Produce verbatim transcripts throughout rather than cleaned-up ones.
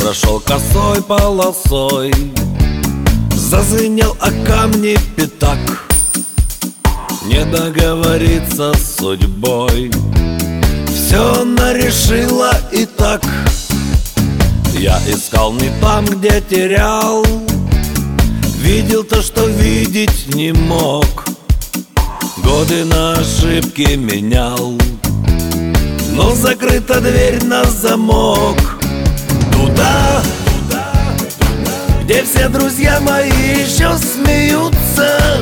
прошел косой полосой, зазвенел о камни пятак. Не договориться с судьбой, все она решила и так. Я искал не там, где терял, видел то, что видеть не мог. Годы на ошибки менял, но закрыта дверь на замок. Туда, туда, туда, где все друзья мои еще смеются,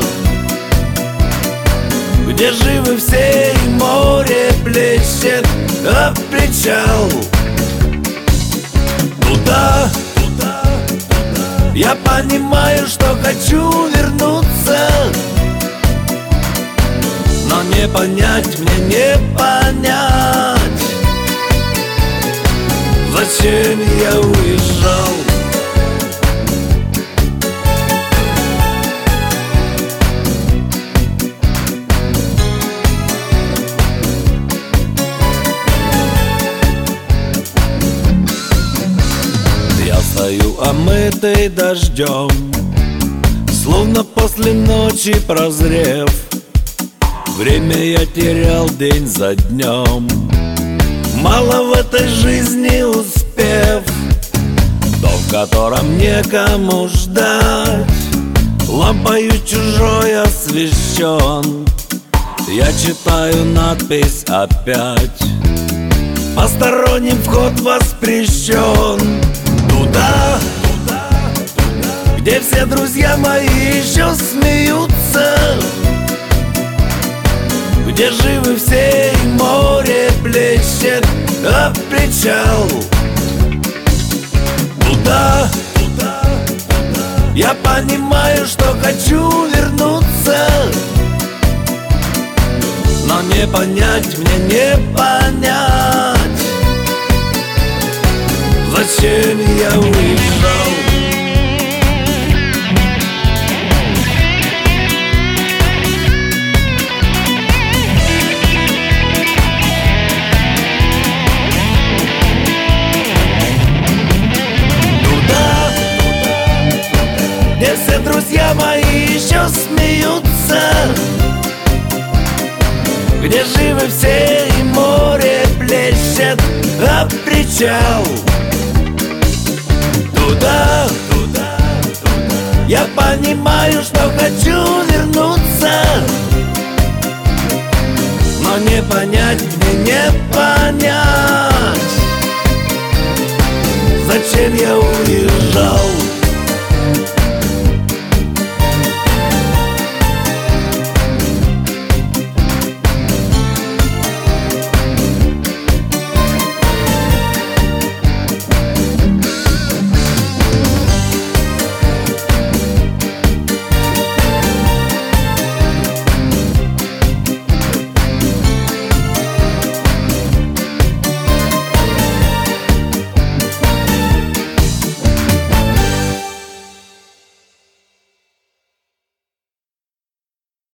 где живы все и море плещет об причал. Туда, туда, туда, я понимаю, что хочу вернуться, но не понять мне, не понять, зачем я уезжал. Я стою омытый дождем, словно после ночи прозрев. Время я терял день за днем, мало в этой жизни успев. Дом, в котором некому ждать, лампою чужой освещен. Я читаю надпись опять: посторонним вход воспрещен. Туда, туда, туда, где все друзья мои еще смеются, где живы все и море плещет об причал. Туда, туда, туда, я понимаю, что хочу вернуться, но не понять мне, не понять, зачем я уезжал. Где все друзья мои еще смеются, где живы все и море плещет об причал. Туда, туда, туда, я понимаю, что хочу вернуться, но не понять мне, не понять, зачем я уезжал.